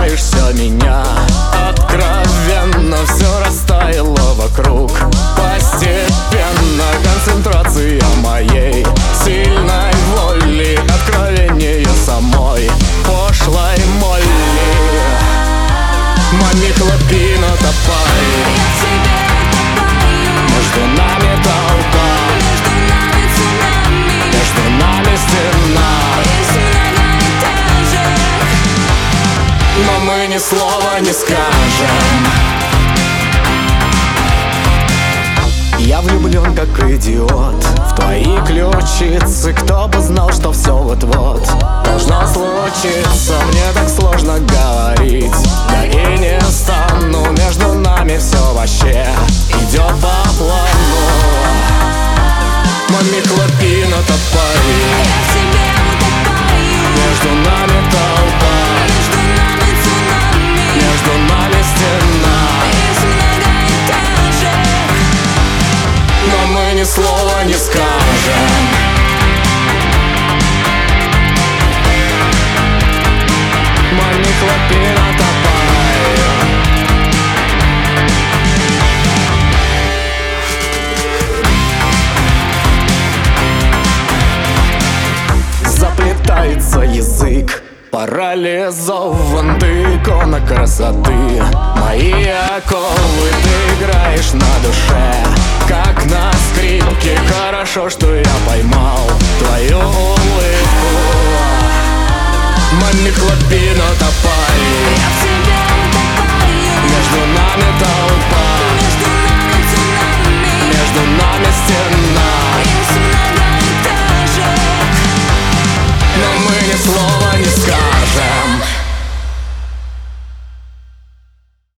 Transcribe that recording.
касаешься меня. Откровенно все растаяло вокруг. Постепенно концентрация моей сильной воли, откровение самой пошлой Молли. Мани хлопи на топай, между нами толпа, между нами стена, но мы ни слова не скажем. Я влюблен как идиот в твои ключицы. Кто бы знал, что все вот-вот должно случиться. Мне так сложно говорить, да и не стану. Между нами все вообще идет по плану. Мами, хлопи на топай, между нами толпа, между нами стена, но мы ни слова не скажем. Мами, хлопи на топай. Заплетается язык, парализован ты, икона красоты. Мои оковы ты играешь на душе, как на скрипке. Хорошо, что я поймал твою улыбку. Мами, хлопи на топай, между нами толпа,